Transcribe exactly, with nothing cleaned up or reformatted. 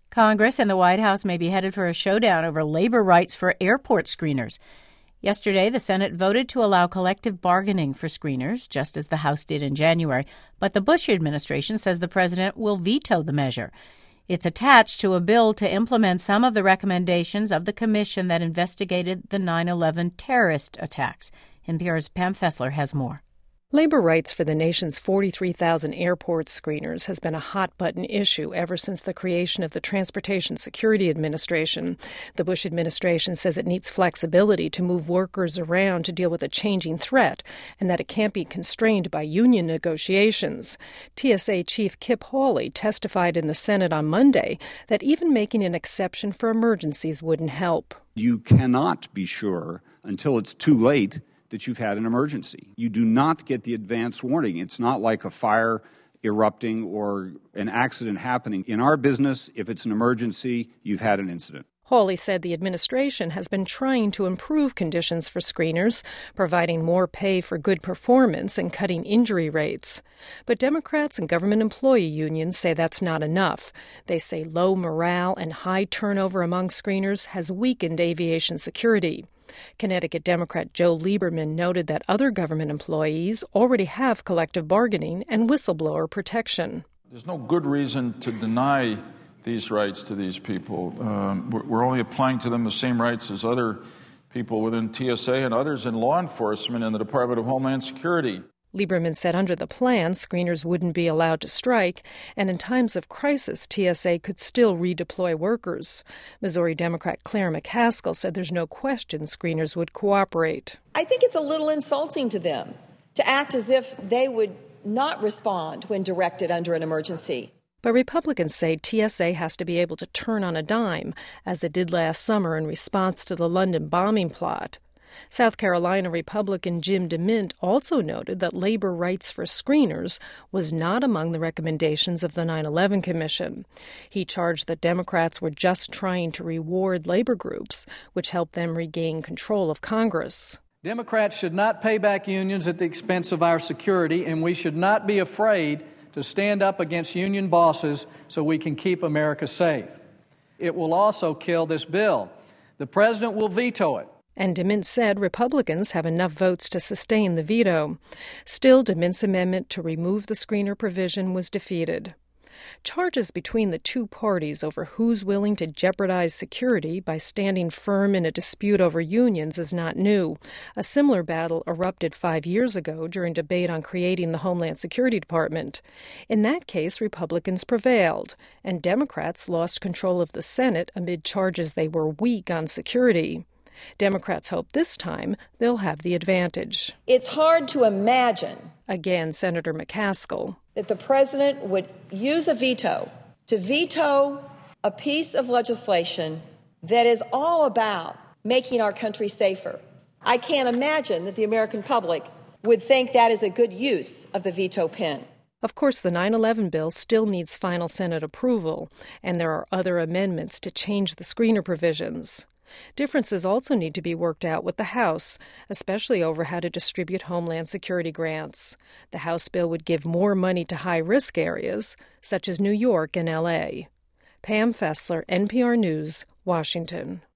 Congress and the White House may be headed for a showdown over labor rights for airport screeners. Yesterday, the Senate voted to allow collective bargaining for screeners, just as the House did in January. But the Bush administration says the president will veto the measure. It's attached to a bill to implement some of the recommendations of the commission that investigated the nine eleven terrorist attacks. N P R's Pam Fessler has more. Labor rights for the nation's forty-three thousand airport screeners has been a hot-button issue ever since the creation of the Transportation Security Administration. The Bush administration says it needs flexibility to move workers around to deal with a changing threat, and that it can't be constrained by union negotiations. T S A Chief Kip Hawley testified in the Senate on Monday that even making an exception for emergencies wouldn't help. You cannot be sure until it's too late that you've had an emergency. You do not get the advance warning. It's not like a fire erupting or an accident happening. In our business, if it's an emergency, you've had an incident. Hawley said the administration has been trying to improve conditions for screeners, providing more pay for good performance and cutting injury rates. But Democrats and government employee unions say that's not enough. They say low morale and high turnover among screeners has weakened aviation security. Connecticut Democrat Joe Lieberman noted that other government employees already have collective bargaining and whistleblower protection. There's no good reason to deny these rights to these people. Um, we're only applying to them the same rights as other people within T S A and others in law enforcement and the Department of Homeland Security. Lieberman said under the plan, screeners wouldn't be allowed to strike, and in times of crisis, T S A could still redeploy workers. Missouri Democrat Claire McCaskill said there's no question screeners would cooperate. I think it's a little insulting to them to act as if they would not respond when directed under an emergency. But Republicans say T S A has to be able to turn on a dime, as it did last summer in response to the London bombing plot. South Carolina Republican Jim DeMint also noted that labor rights for screeners was not among the recommendations of the nine eleven Commission. He charged that Democrats were just trying to reward labor groups, which helped them regain control of Congress. Democrats should not pay back unions at the expense of our security, and we should not be afraid to stand up against union bosses so we can keep America safe. It will also kill this bill. The president will veto it. And DeMint said Republicans have enough votes to sustain the veto. Still, DeMint's amendment to remove the screener provision was defeated. Charges between the two parties over who's willing to jeopardize security by standing firm in a dispute over unions is not new. A similar battle erupted five years ago during debate on creating the Homeland Security Department. In that case, Republicans prevailed, and Democrats lost control of the Senate amid charges they were weak on security. Democrats hope this time they'll have the advantage. It's hard to imagine, again, Senator McCaskill, that the president would use a veto to veto a piece of legislation that is all about making our country safer. I can't imagine that the American public would think that is a good use of the veto pen. Of course, the nine eleven bill still needs final Senate approval, and there are other amendments to change the screener provisions. Differences also need to be worked out with the House, especially over how to distribute Homeland Security grants. The House bill would give more money to high-risk areas, such as New York and L A. Pam Fessler, N P R News, Washington.